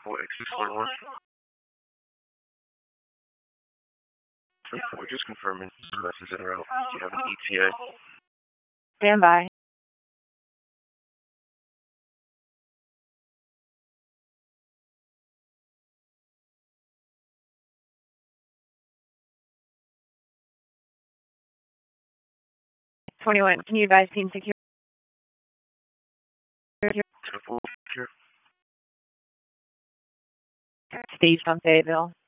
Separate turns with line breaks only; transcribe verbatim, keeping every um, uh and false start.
four X six four one. We're just confirming some messages en route. Do you have an E T A?
Stand by. twenty-one, can you advise team secure?
Temple here.
Staged on Fayetteville.